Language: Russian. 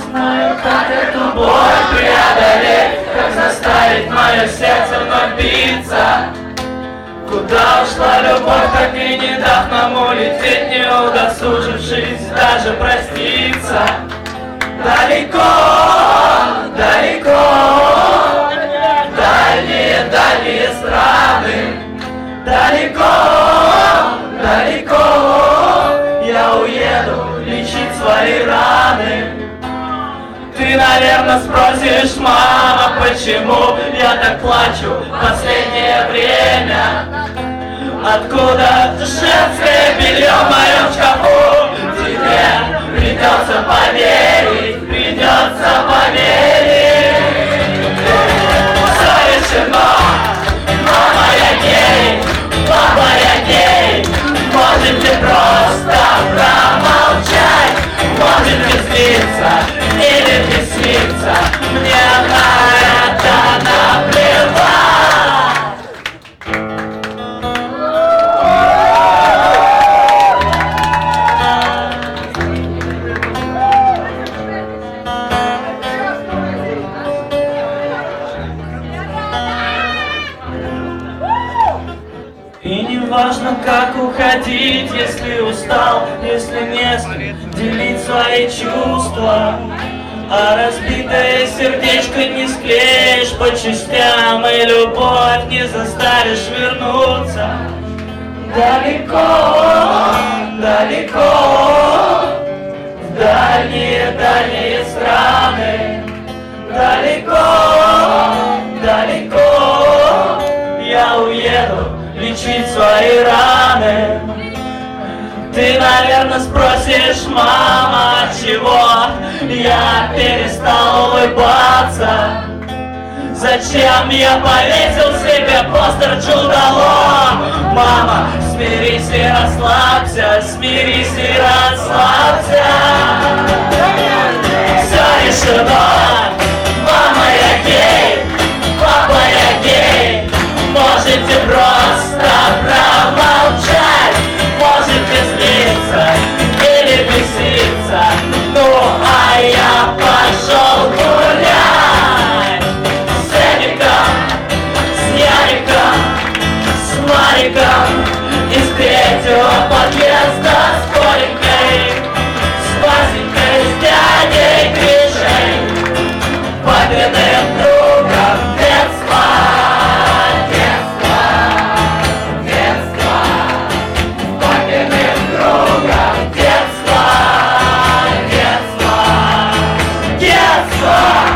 Знаю, как эту боль преодолеть, как заставить мое сердце вновь биться. Куда ушла любовь, так и не дав нам улететь, не удосужившись даже проститься. Далеко, далеко, дальние, дальние страны. Далеко, далеко я уеду лечить свои раны. Ты, наверное, спросишь, мама, почему я так плачу в последнее время? Откуда женское белье в моем шкафу? Тебе придется поверить, придется поверить. Все решено, мама, я гей, папа, я гей. Можете просто промолчать, можете злиться или беситься, мне на это наплевать. И не важно, как уходить, если устал, если не с кем делить свои чувства. А разбитое сердечко не склеишь по частям, и любовь не заставишь вернуться. Далеко, далеко, в дальние, дальние страны. Далеко, далеко я уеду лечить свои раны. Ты, наверное, спросишь, мама, чего я перестал улыбаться? Зачем я повесил себе постер Джудало? Мама, смирись и расслабься, смирись и расслабься. Все решено, мама, я гей, папа, я гей. Можете просто промолчать, можете злиться или беситься. Ну, а я пошел гулять с Эдиком, с Яриком, с Мариком из третьего подъезда с Коленькой, с Васенькой, с дядей Гришей, папиным другом детства. Детство!